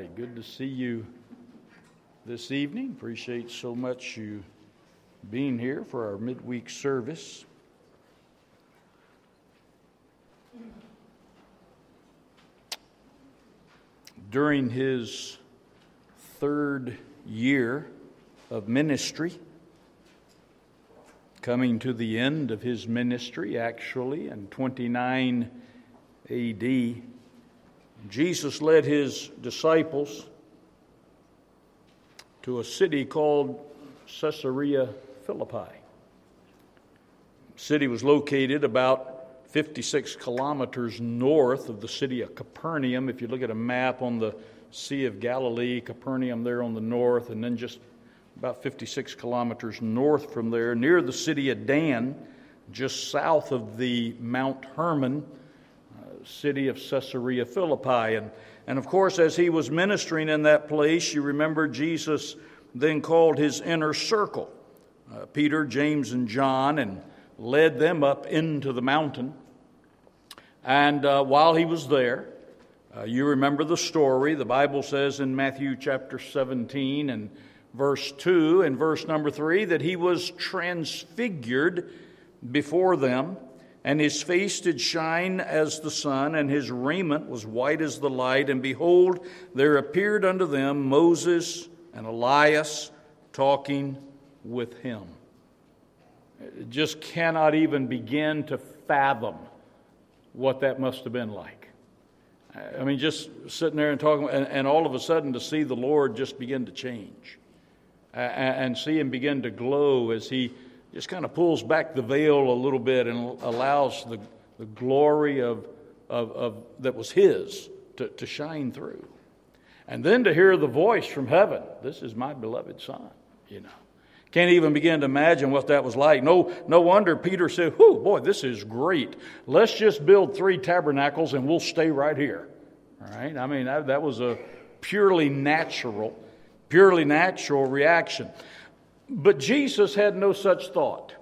right, good to see you this evening. Appreciate so much you being here for our midweek service. During his third year of ministry, coming to the end of his ministry, actually, in 29 A.D., Jesus led his disciples to a city called Caesarea Philippi. The city was located about 56 kilometers north of the city of Capernaum. If you look at a map on the Sea of Galilee, Capernaum there on the north, and then just about 56 kilometers north from there, near the city of Dan, just south of the Mount Hermon, city of Caesarea Philippi. And of course, as he was ministering in that place, you remember Jesus then called his inner circle, Peter, James, and John, and led them up into the mountain. And while he was there, you remember the story. The Bible says in Matthew chapter 17 and verse 2 and verse number 3 that he was transfigured before them, and his face did shine as the sun, and his raiment was white as the light. And behold, there appeared unto them Moses and Elias talking with him. It just cannot even begin to fathom what that must have been like. I mean, just sitting there and talking, and all of a sudden to see the Lord just begin to change, and see him begin to glow as he just kind of pulls back the veil a little bit and allows the glory of that was his to shine through. And then to hear the voice from heaven, "This is my beloved Son," Can't even begin to imagine what that was like. No wonder Peter said, "Whew, boy, this is great. Let's just build 3 tabernacles and we'll stay right here." All right? I mean, that was a purely natural reaction. But Jesus had no such thought.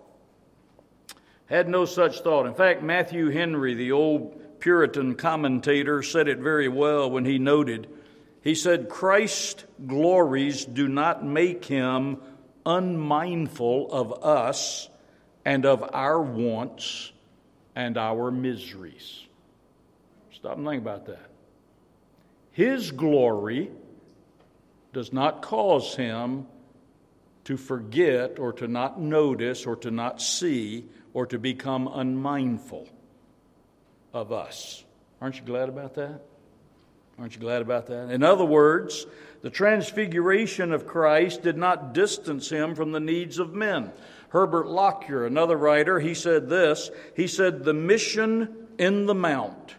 In fact, Matthew Henry, the old Puritan commentator, said it very well when he noted, he said, "Christ's glories do not make him unmindful of us and of our wants and our miseries." Stop and think about that. His glory does not cause him to forget or to not notice or to not see or to become unmindful of us. Aren't you glad about that? Aren't you glad about that? In other words, the transfiguration of Christ did not distance him from the needs of men. Herbert Lockyer, another writer, he said this. He said, the mission in the mount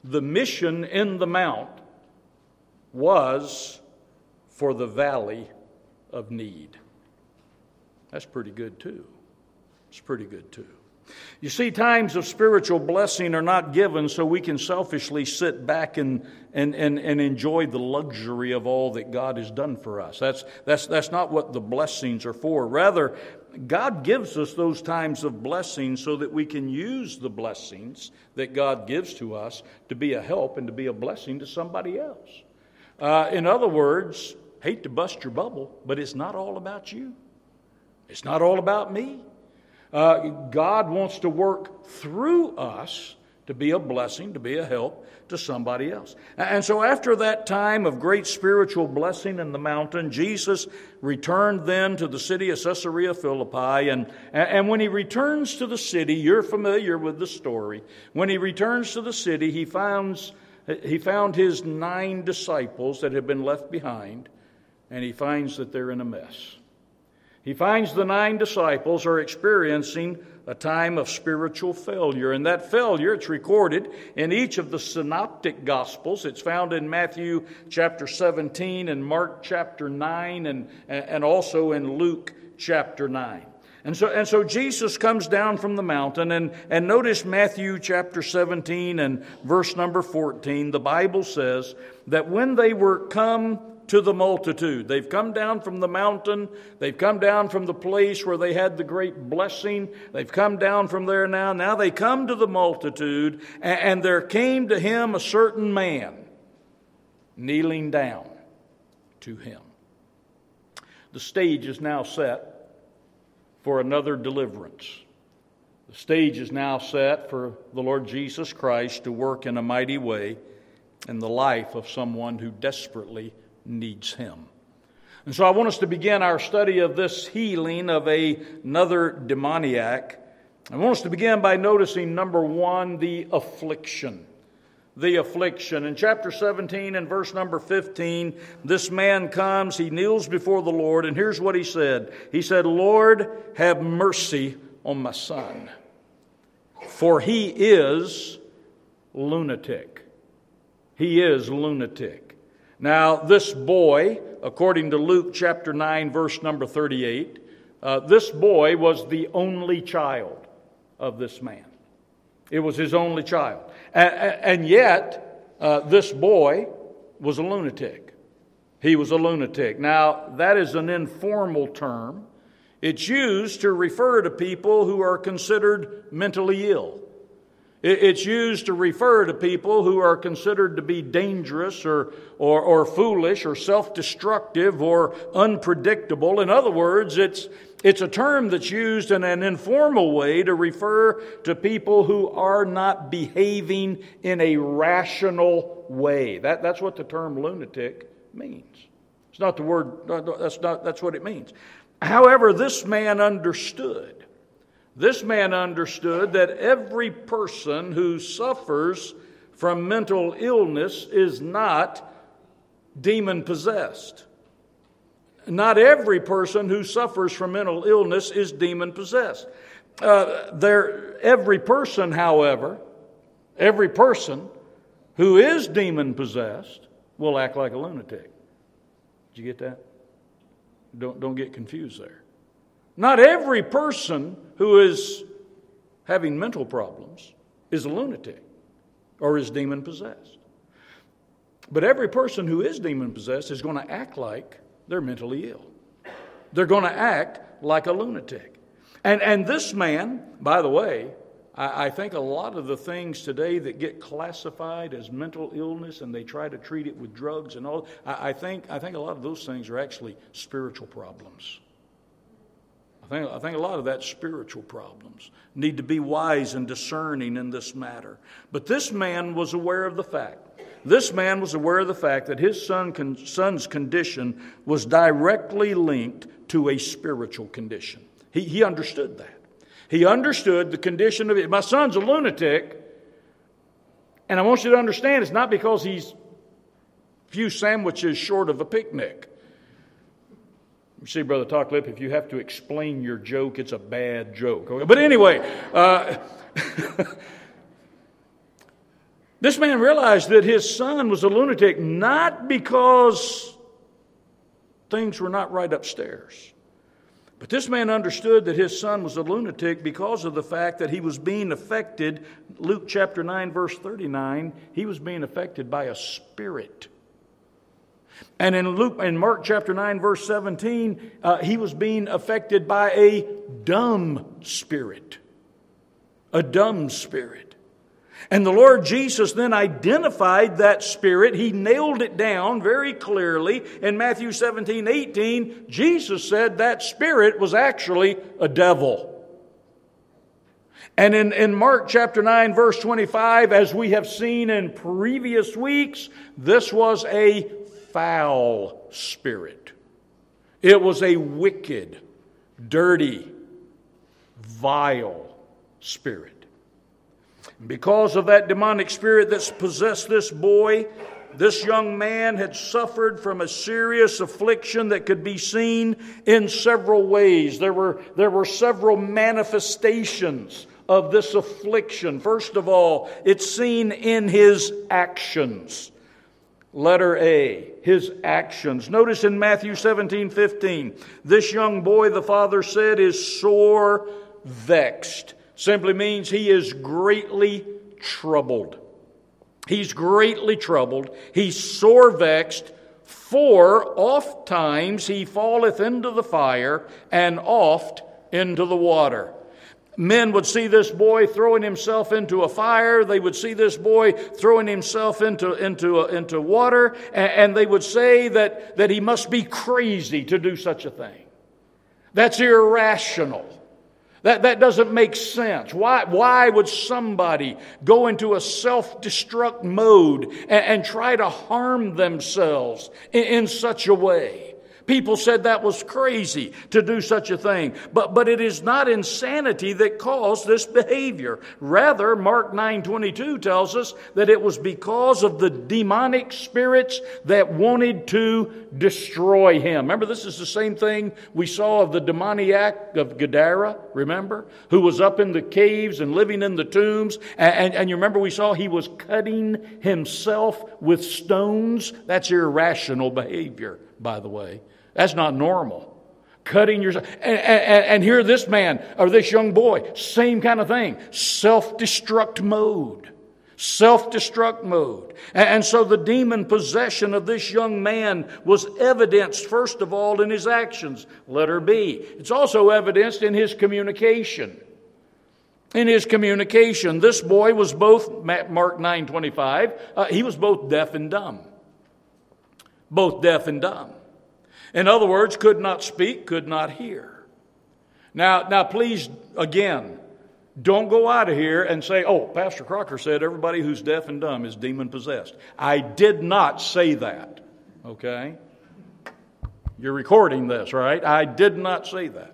was for the valley of need. That's pretty good too. It's pretty good too. You see, times of spiritual blessing are not given so we can selfishly sit back and enjoy the luxury of all that God has done for us. That's not what the blessings are for. Rather, God gives us those times of blessing so that we can use the blessings that God gives to us to be a help and to be a blessing to somebody else. In other words, hate to bust your bubble, but it's not all about you. It's not all about me. God wants to work through us to be a blessing, to be a help to somebody else. And so after that time of great spiritual blessing in the mountain, Jesus returned then to the city of Caesarea Philippi. And when he returns to the city, you're familiar with the story. When he returns to the city, he found his 9 disciples that had been left behind, and he finds that they're in a mess. He finds the 9 disciples are experiencing a time of spiritual failure. And that failure, it's recorded in each of the synoptic gospels. It's found in Matthew chapter 17 and Mark chapter 9 and also in Luke chapter 9. And so Jesus comes down from the mountain, and notice Matthew chapter 17 and verse number 14. The Bible says that when they were come to the multitude. They've come down from the mountain. They've come down from the place where they had the great blessing. They've come down from there now. Now they come to the multitude, and there came to him a certain man kneeling down. to him. The stage is now set for another deliverance. The stage is now set for the Lord Jesus Christ to work in a mighty way in the life of someone who desperately needs him. And so I want us to begin our study of this healing of another demoniac. I want us to begin by noticing, number one, the affliction. The affliction. In chapter 17 and verse number 15, this man comes, he kneels before the Lord, and here's what he said. He said, "Lord, have mercy on my son, for he is lunatic." He is lunatic. Now, this boy, according to Luke chapter 9, verse number 38, this boy was the only child of this man. It was his only child. And yet, this boy was a lunatic. He was a lunatic. Now, that is an informal term. It's used to refer to people who are considered mentally ill. It's used to refer to people who are considered to be dangerous or foolish or self-destructive or unpredictable. In other words, it's a term that's used in an informal way to refer to people who are not behaving in a rational way. That's what the term lunatic means. It's not the word, that's what it means. However, this man understood. This man understood that every person who suffers from mental illness is not demon-possessed. Not every person who suffers from mental illness is demon-possessed. Every person, however, every person who is demon-possessed will act like a lunatic. Did you get that? Don't get confused there. Not every person who is having mental problems is a lunatic or is demon-possessed. But every person who is demon-possessed is going to act like they're mentally ill. They're going to act like a lunatic. And this man, by the way, I think a lot of the things today that get classified as mental illness and they try to treat it with drugs and all, I think a lot of those things are actually spiritual problems. I think a lot of that's spiritual problems. Need to be wise and discerning in this matter. But this man was aware of the fact. This man was aware of the fact that his son's condition was directly linked to a spiritual condition. He understood that. He understood the condition of it. My son's a lunatic, and I want you to understand it's not because he's a few sandwiches short of a picnic. You see, Brother Talklip, if you have to explain your joke, it's a bad joke. Okay? But anyway, this man realized that his son was a lunatic not because things were not right upstairs. But this man understood that his son was a lunatic because of the fact that he was being affected. Luke chapter 9, verse 39, he was being affected by a spirit. And in Mark chapter 9, verse 17, he was being affected by a dumb spirit. A dumb spirit. And the Lord Jesus then identified that spirit. He nailed it down very clearly. In Matthew 17, 18, Jesus said that spirit was actually a devil. And in Mark chapter 9, verse 25, as we have seen in previous weeks, this was a foul spirit. It was a wicked, dirty, vile spirit. Because of that demonic spirit that's possessed this boy, this young man had suffered from a serious affliction that could be seen in several ways. There were several manifestations of this affliction. First of all, it's seen in his actions. Letter A, his actions. Notice in Matthew 17:15, this young boy, the father said, is sore vexed. Simply means he is greatly troubled. He's greatly troubled. He's sore vexed, for oft times he falleth into the fire, and oft into the water. Men would see this boy throwing himself into a fire. They would see this boy throwing himself into water. And they would say that he must be crazy to do such a thing. That's irrational. That doesn't make sense. Why would somebody go into a self-destruct mode and try to harm themselves in such a way? People said that was crazy to do such a thing. But it is not insanity that caused this behavior. Rather, Mark 9:22 tells us that it was because of the demonic spirits that wanted to destroy him. Remember, this is the same thing we saw of the demoniac of Gadara, remember? Who was up in the caves and living in the tombs. And you remember we saw he was cutting himself with stones. That's irrational behavior, by the way. That's not normal. Cutting yourself. And here this man, or this young boy, same kind of thing. Self-destruct mode. Self-destruct mode. And so the demon possession of this young man was evidenced, first of all, in his actions. Letter B. It's also evidenced in his communication. In his communication, this boy was both, Mark 9:25, he was both deaf and dumb. Both deaf and dumb. In other words, could not speak, could not hear. Now, please, again, don't go out of here and say, oh, Pastor Crocker said everybody who's deaf and dumb is demon-possessed. I did not say that, okay? You're recording this, right? I did not say that.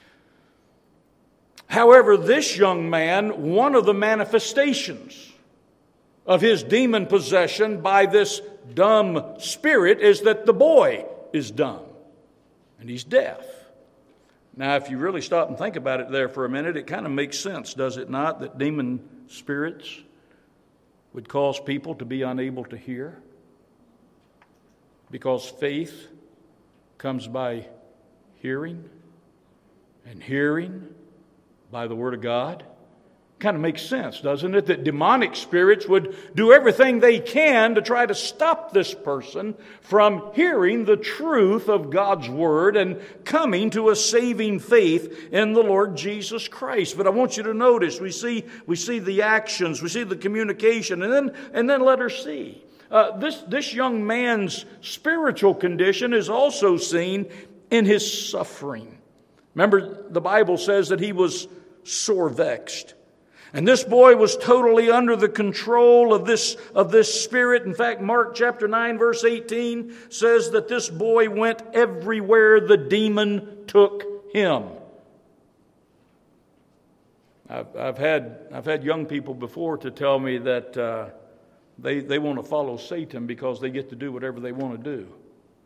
However, this young man, one of the manifestations of his demon possession by this dumb spirit is that the boy is dumb and he's deaf. Now, if you really stop and think about it there for a minute, it kind of makes sense, does it not, that demon spirits would cause people to be unable to hear? Because faith comes by hearing, and hearing by the Word of God. Kind of makes sense, doesn't it? That demonic spirits would do everything they can to try to stop this person from hearing the truth of God's Word and coming to a saving faith in the Lord Jesus Christ. But I want you to notice, we see the actions, we see the communication, and then letter C. This young man's spiritual condition is also seen in his suffering. Remember, the Bible says that he was sore vexed. And this boy was totally under the control of this spirit. In fact, Mark chapter 9, verse 18 says that this boy went everywhere the demon took him. I've had young people before to tell me that they want to follow Satan because they get to do whatever they want to do.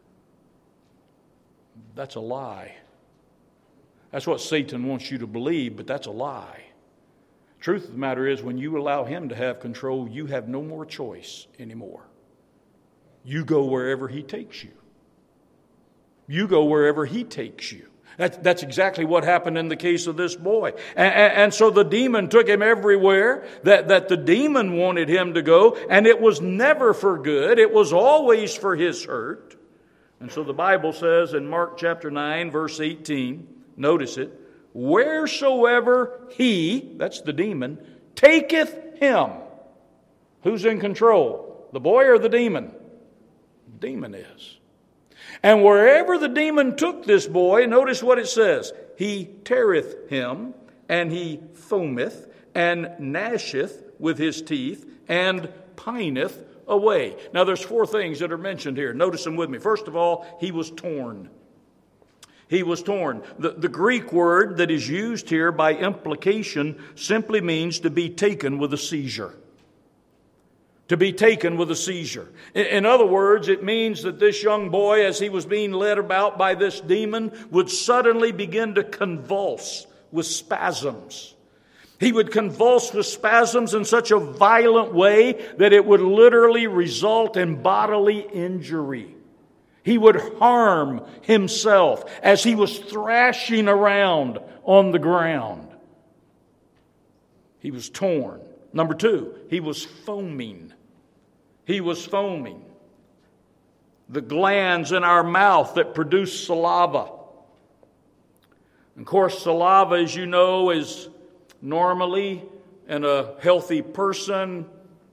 That's a lie. That's what Satan wants you to believe, but that's a lie. Truth of the matter is, when you allow him to have control, you have no more choice anymore. You go wherever he takes you. You go wherever he takes you. That's exactly what happened in the case of this boy. And so the demon took him everywhere that the demon wanted him to go, and it was never for good. It was always for his hurt. And so the Bible says in Mark chapter 9, verse 18, notice it, wheresoever he, that's the demon, taketh him. Who's in control? The boy or the demon? The demon is. And wherever the demon took this boy, notice what it says. He teareth him, and he foameth, and gnasheth with his teeth, and pineth away. Now there's four things that are mentioned here. Notice them with me. First of all, he was torn. He was torn. The Greek word that is used here by implication simply means to be taken with a seizure. To be taken with a seizure. In other words, it means that this young boy, as he was being led about by this demon, would suddenly begin to convulse with spasms. He would convulse with spasms in such a violent way that it would literally result in bodily injury. He would harm himself as he was thrashing around on the ground. He was torn. Number two, he was foaming. He was foaming. The glands in our mouth that produce saliva. Of course, saliva, as you know, is Normally, in a healthy person,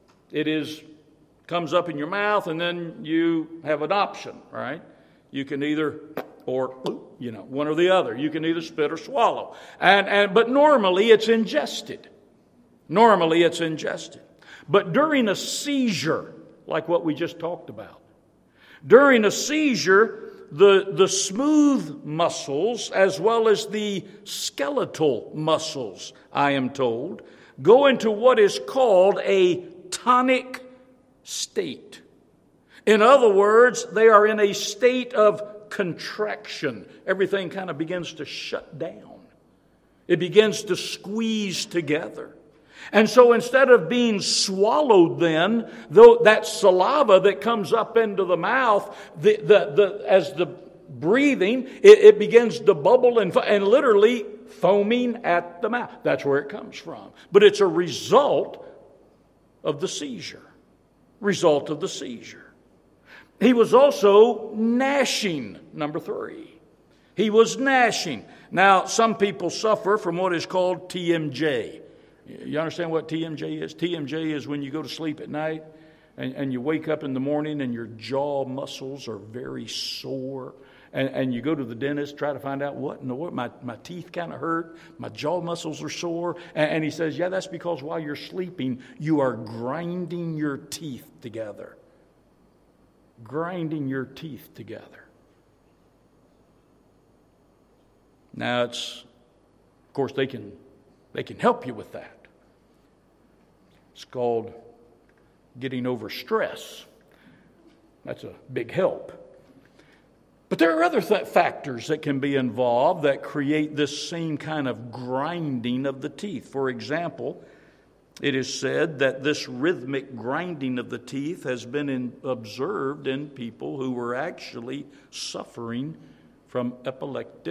comes up in your mouth, and then you have an option, right? You can either, or one or the other. You can either spit or swallow. But normally it's ingested. Normally it's ingested. But during a seizure, like what we just talked about, during a seizure, the smooth muscles as well as the skeletal muscles, I am told, go into what is called a tonic state. In other words, they are in a state of contraction. Everything kind of begins to shut down. It begins to squeeze together. And so instead of being swallowed then, though that saliva that comes up into the mouth, as the breathing, it begins to bubble and literally foaming at the mouth. That's where it comes from. But it's a result of the seizure. Result of the seizure. He was also gnashing, number 3. He was gnashing. Now, some people suffer from what is called TMJ. You understand what TMJ is? TMJ is when you go to sleep at night and you wake up in the morning and your jaw muscles are very sore. And you go to the dentist, try to find out what in the world. My teeth kind of hurt. My jaw muscles are sore. And he says, yeah, that's because while you're sleeping, you are grinding your teeth together. Grinding your teeth together. Now, of course, they can help you with that. It's called getting over stress. That's a big help. But there are other factors that can be involved that create this same kind of grinding of the teeth. For example, it is said that this rhythmic grinding of the teeth has been observed in people who were actually suffering from epileptic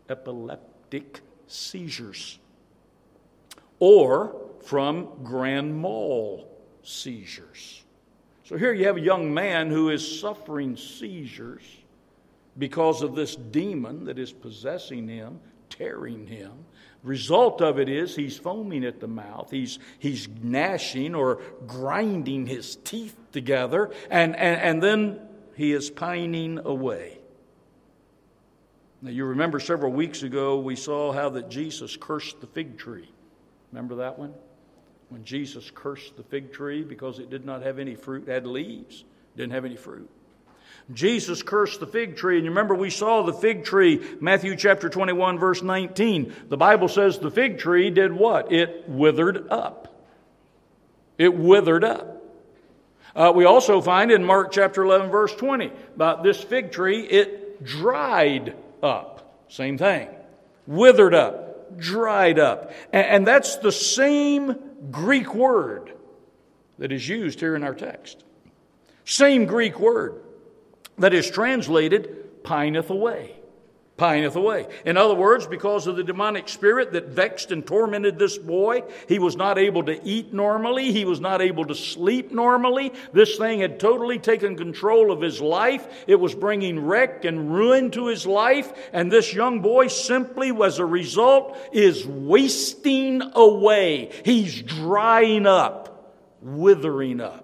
seizures or from grand mal seizures. So here you have a young man who is suffering seizures because of this demon that is possessing him, tearing him. Result of it is he's foaming at the mouth. He's gnashing or grinding his teeth together, and then he is pining away. Now you remember several weeks ago we saw how that Jesus cursed the fig tree. Remember that one? When Jesus cursed the fig tree because it did not have any fruit, it had leaves, didn't have any fruit. Jesus cursed the fig tree, and you remember we saw the fig tree, Matthew chapter 21, verse 19. The Bible says the fig tree did what? It withered up. It withered up. We also find in Mark chapter 11, verse 20, about this fig tree, it dried up. Same thing. Withered up, dried up. And that's the same Greek word that is used here in our text. Same Greek word that is translated pineth away. Pineth away. In other words, because of the demonic spirit that vexed and tormented this boy, he was not able to eat normally. He was not able to sleep normally. This thing had totally taken control of his life. It was bringing wreck and ruin to his life. And this young boy simply, as a result, is wasting away. He's drying up, withering up.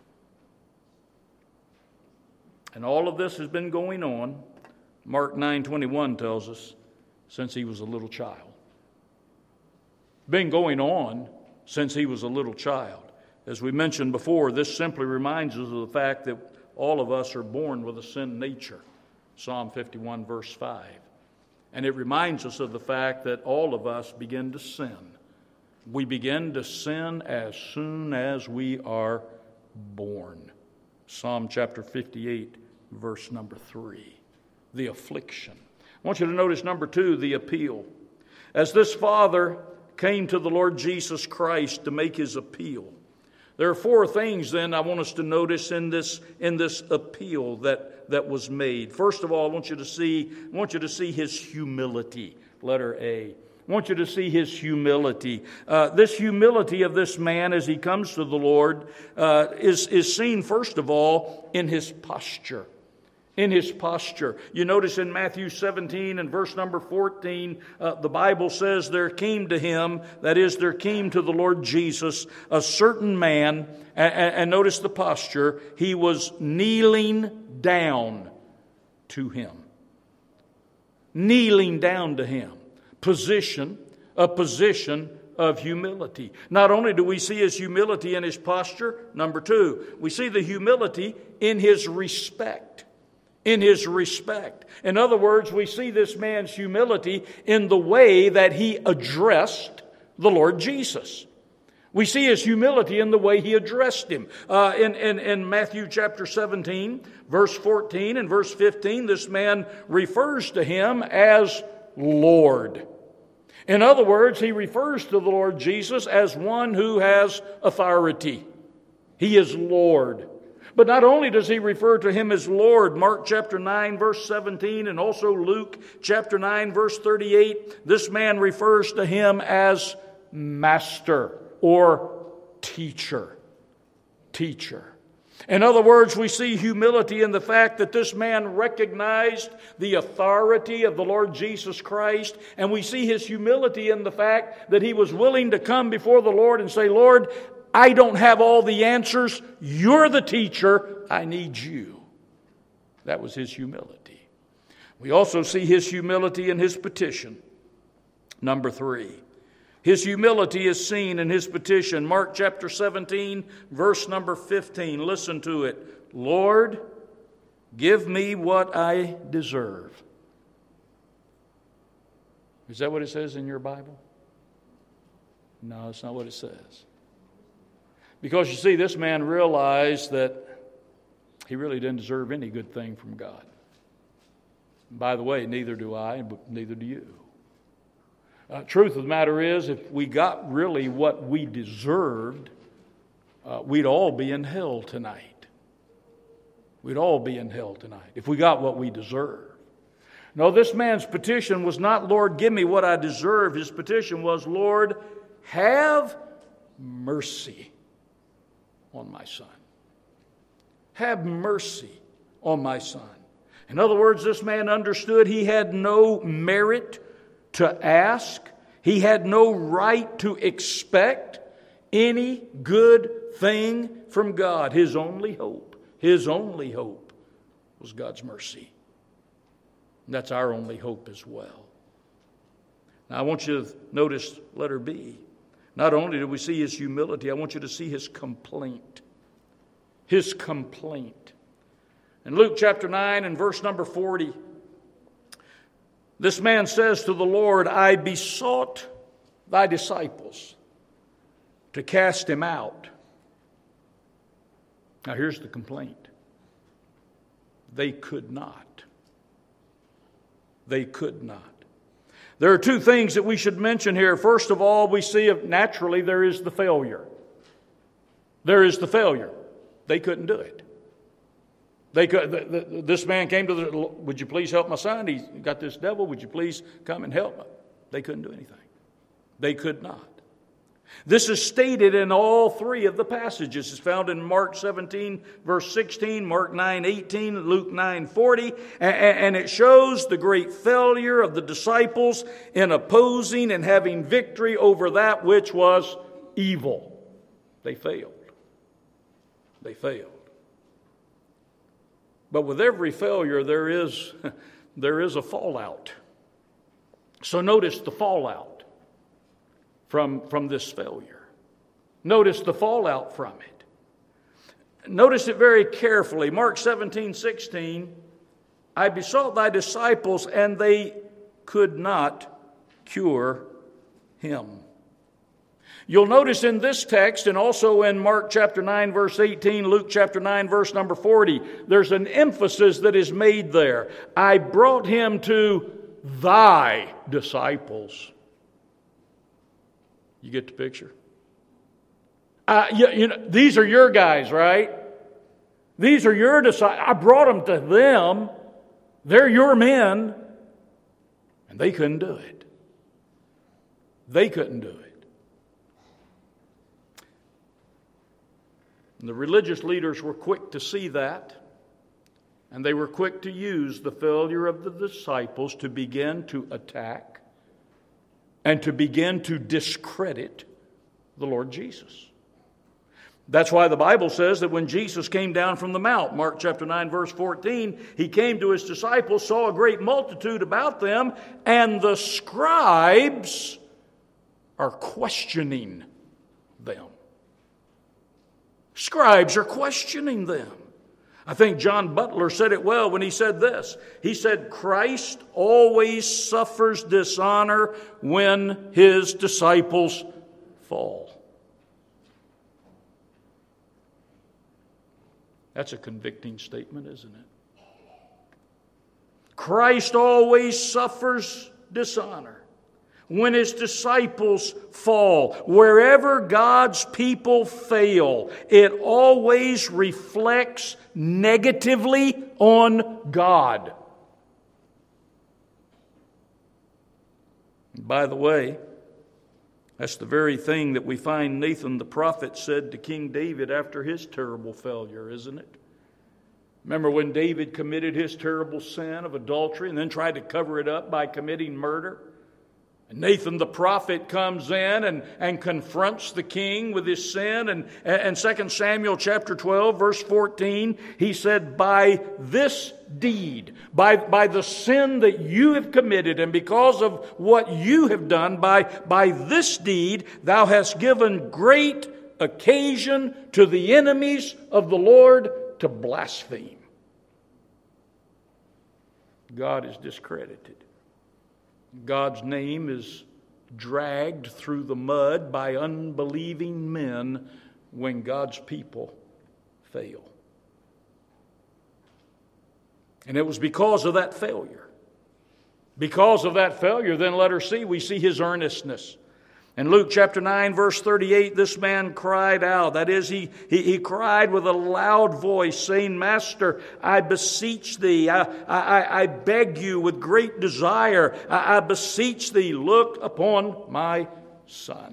And all of this has been going on, Mark 9:21 tells us, since he was a little child. Been going on since he was a little child. As we mentioned before, this simply reminds us of the fact that all of us are born with a sin nature. Psalm 51 verse 5. And it reminds us of the fact that all of us begin to sin. We begin to sin as soon as we are born. Psalm chapter 58, verse number 3. The affliction. I want you to notice number 2, the appeal. As this father came to the Lord Jesus Christ to make his appeal, there are 4 things then I want us to notice in this appeal that was made. First of all, I want you to see his humility. Letter A. I want you to see his humility. This humility of this man as he comes to the Lord is seen, first of all, in his posture. in his posture. You notice in Matthew 17 and verse number 14, the Bible says there came to him, that is, there came to the Lord Jesus, a certain man, and notice the posture, he was kneeling down to him. Kneeling down to him. A position of humility. Not only do we see his humility in his posture, number two, we see the humility in his respect. In his respect. In other words, we see this man's humility in the way that he addressed the Lord Jesus. We see his humility in the way he addressed him. In Matthew chapter 17, verse 14 and verse 15, this man refers to him as Lord. In other words, he refers to the Lord Jesus as one who has authority. He is Lord. But not only does he refer to him as Lord, Mark chapter 9, verse 17, and also Luke chapter 9, verse 38, this man refers to him as Master or Teacher. Teacher. In other words, we see humility in the fact that this man recognized the authority of the Lord Jesus Christ, and we see his humility in the fact that he was willing to come before the Lord and say, Lord, I don't have all the answers. You're the teacher. I need you. That was his humility. We also see his humility in his petition. Number 3. His humility is seen in his petition. Mark chapter 17, verse number 15. Listen to it. Lord, give me what I deserve. Is that what it says in your Bible? No, it's not what it says. Because you see, this man realized that he really didn't deserve any good thing from God. By the way, neither do I, but neither do you. Truth of the matter is, if we got really what we deserved, we'd all be in hell tonight. We'd all be in hell tonight if we got what we deserve. No, this man's petition was not, Lord, give me what I deserve. His petition was, Lord, have mercy on my son. Have mercy on my son. In other words, this man understood he had no merit to ask. He had no right to expect any good thing from God. His only hope was God's mercy. And that's our only hope as well. Now I want you to notice letter B. Not only do we see his humility, I want you to see his complaint. His complaint. In Luke chapter 9 and verse number 40, this man says to the Lord, I besought thy disciples to cast him out. Now here's the complaint. They could not. They could not. There are two things that we should mention here. First of all, we see naturally there is the failure. There is the failure. They couldn't do it. This man came to the, would you please help my son? He's got this devil. Would you please come and help him? They couldn't do anything. They could not. This is stated in all three of the passages. It's found in Mark 17, verse 16, Mark 9, 18, Luke 9, 40. And it shows the great failure of the disciples in opposing and having victory over that which was evil. They failed. They failed. But with every failure, there is a fallout. So notice the fallout from this failure. Notice the fallout from it. Notice it very carefully. Mark 17, 16, I besought thy disciples, and they could not cure him. You'll notice in this text, and also in Mark chapter 9, verse 18, Luke chapter 9, verse number 40, there's an emphasis that is made there. I brought him to thy disciples. You get the picture? These are your guys, right? These are your disciples. I brought them to them. They're your men. And they couldn't do it. They couldn't do it. And the religious leaders were quick to see that. And they were quick to use the failure of the disciples to begin to attack and to begin to discredit the Lord Jesus. That's why the Bible says that when Jesus came down from the mount, Mark chapter 9, verse 14, he came to his disciples, saw a great multitude about them, and the scribes are questioning them. Scribes are questioning them. I think John Butler said it well when he said this. He said, Christ always suffers dishonor when his disciples fall. That's a convicting statement, isn't it? Christ always suffers dishonor when his disciples fall. Wherever God's people fail, it always reflects negatively on God. And by the way, that's the very thing that we find Nathan the prophet said to King David after his terrible failure, isn't it? Remember when David committed his terrible sin of adultery and then tried to cover it up by committing murder? And Nathan the prophet comes in and confronts the king with his sin. And 2 Samuel chapter 12, verse 14, he said, by this deed, by the sin that you have committed, and because of what you have done, by this deed, thou hast given great occasion to the enemies of the Lord to blaspheme. God is discredited. God's name is dragged through the mud by unbelieving men when God's people fail. And it was because of that failure. Because of that failure, then let her see, we see his earnestness. In Luke chapter 9, verse 38, this man cried out. That is, he cried with a loud voice, saying, Master, I beseech thee, I beg you with great desire, I beseech thee, look upon my son.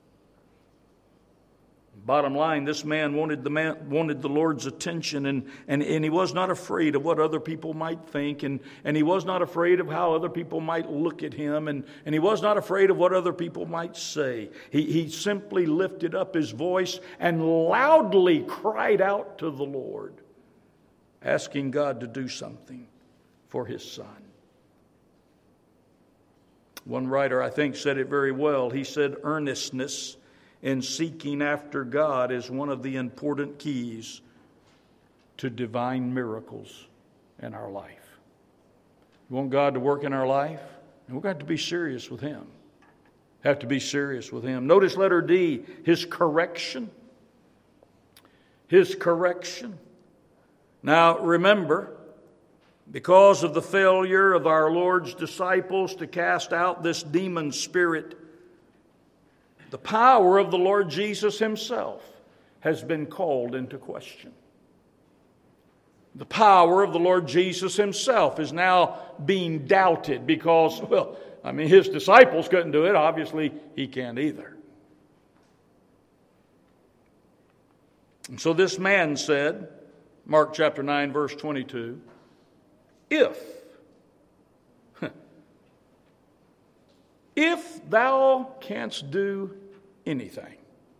Bottom line, this man wanted the Lord's attention, and he was not afraid of what other people might think, and he was not afraid of how other people might look at him, and he was not afraid of what other people might say. He simply lifted up his voice and loudly cried out to the Lord, asking God to do something for his son. One writer, I think, said it very well. He said, earnestness in seeking after God is one of the important keys to divine miracles in our life. You want God to work in our life? We've got to be serious with him. Have to be serious with him. Notice letter D, his correction. His correction. Now remember, because of the failure of our Lord's disciples to cast out this demon spirit, the power of the Lord Jesus himself has been called into question. The power of the Lord Jesus himself is now being doubted because, his disciples couldn't do it. Obviously, he can't either. And so this man said, Mark chapter 9, verse 22, if thou canst do anything.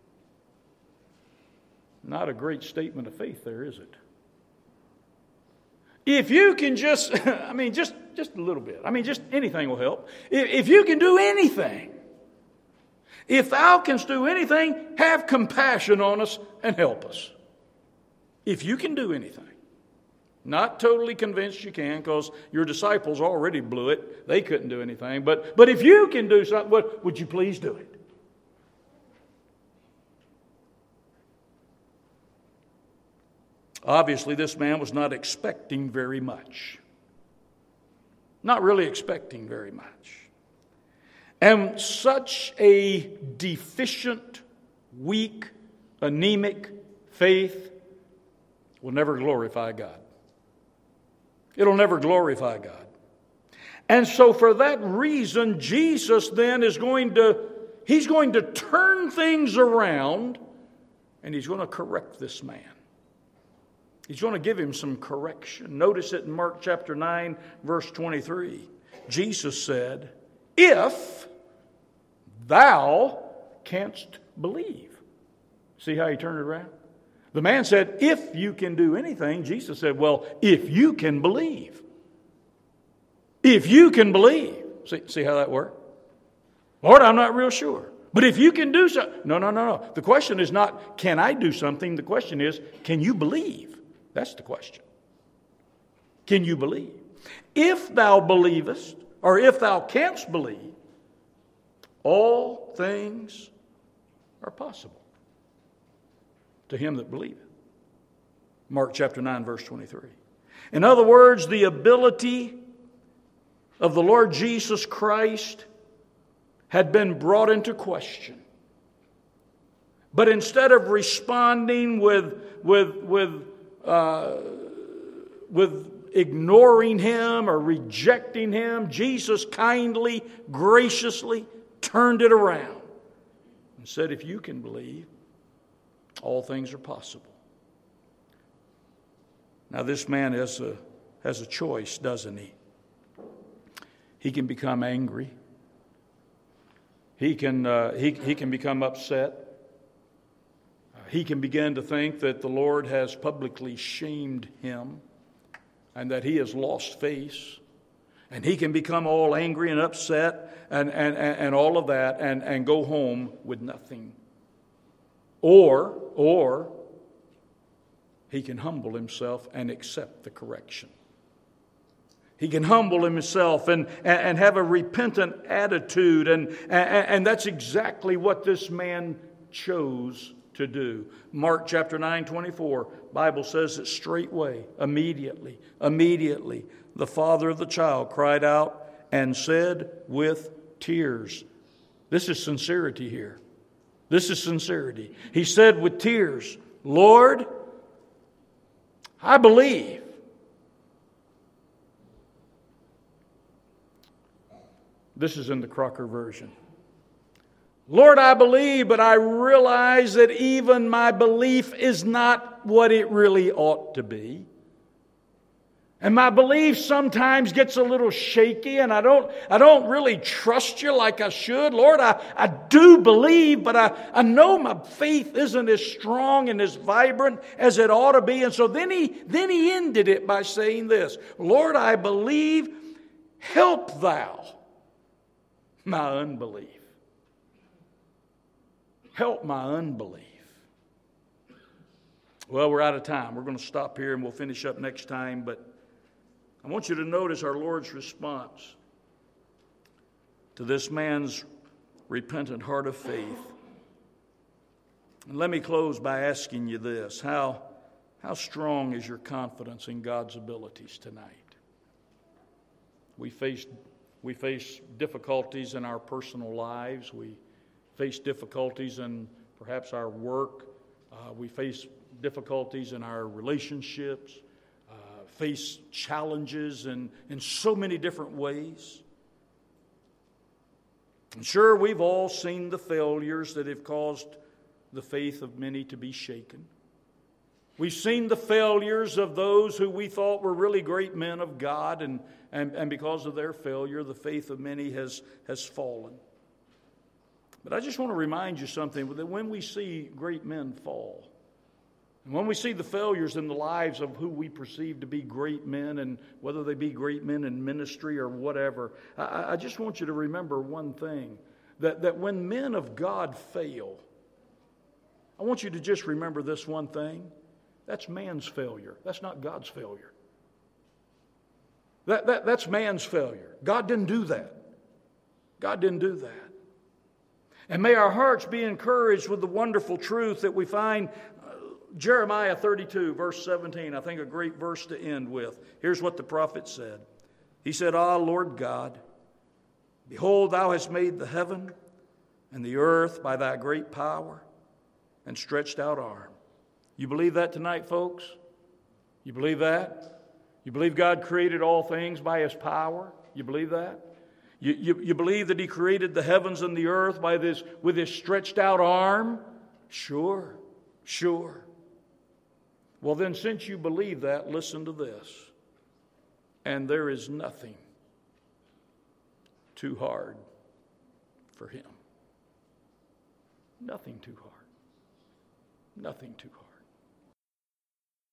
Not a great statement of faith there, is it? If you can just a little bit. Just anything will help. If you can do anything. If thou canst do anything, have compassion on us and help us. If you can do anything. Not totally convinced you can, because your disciples already blew it. They couldn't do anything. But if you can do something, would you please do it? Obviously, this man was not expecting very much. Not really expecting very much. And such a deficient, weak, anemic faith will never glorify God. It'll never glorify God. And so for that reason, Jesus then is going to turn things around, and he's going to correct this man. He's going to give him some correction. Notice it in Mark chapter 9, verse 23. Jesus said, if thou canst believe. See how he turned it around? The man said, if you can do anything. Jesus said, well, if you can believe. If you can believe. See how that worked? Lord, I'm not real sure. But if you can do something. No. The question is not, can I do something? The question is, can you believe? That's the question. Can you believe? If thou believest, or if thou canst believe, all things are possible to him that believeth. Mark chapter 9, verse 23. In other words, the ability of the Lord Jesus Christ had been brought into question. But instead of responding with ignoring him or rejecting him, Jesus kindly, graciously turned it around and said, if you can believe, all things are possible. Now this man has a choice, doesn't he? He can become angry. He can become upset. He can begin to think that the Lord has publicly shamed him and that he has lost face. And he can become all angry and upset and all of that and go home with nothing. Or he can humble himself and accept the correction. He can humble himself and have a repentant attitude. And that's exactly what this man chose to do. Mark chapter 9, 24, Bible says that straightway, immediately, the father of the child cried out and said with tears. This is sincerity here. This is sincerity. He said with tears, Lord, I believe. This is in the Crocker version. Lord, I believe, but I realize that even my belief is not what it really ought to be. And my belief sometimes gets a little shaky, and I don't really trust you like I should. Lord, I do believe, but I know my faith isn't as strong and as vibrant as it ought to be. And so then he ended it by saying this, Lord, I believe, help thou my unbelief. Help my unbelief. Well, we're out of time. We're going to stop here and we'll finish up next time, but I want you to notice our Lord's response to this man's repentant heart of faith. And let me close by asking you this. How strong is your confidence in God's abilities tonight? We face difficulties in our personal lives. We face difficulties in perhaps our work. We face difficulties in our relationships. Face challenges in so many different ways. And sure, we've all seen the failures that have caused the faith of many to be shaken. We've seen the failures of those who we thought were really great men of God, and because of their failure, the faith of many has fallen. But I just want to remind you something, that when we see great men fall, and when we see the failures in the lives of who we perceive to be great men, and whether they be great men in ministry or whatever, I just want you to remember one thing, that when men of God fail, I want you to just remember this one thing. That's man's failure. That's not God's failure. That's man's failure. God didn't do that. God didn't do that. And may our hearts be encouraged with the wonderful truth that we find Jeremiah 32, verse 17, I think a great verse to end with. Here's what the prophet said. He said, Ah, Lord God, behold, thou hast made the heaven and the earth by thy great power and stretched out arm. You believe that tonight, folks? You believe that? You believe God created all things by His power? You believe that? You believe that He created the heavens and the earth with His stretched out arm? Sure. Well, then, since you believe that, listen to this. And there is nothing too hard for him. Nothing too hard. Nothing too hard.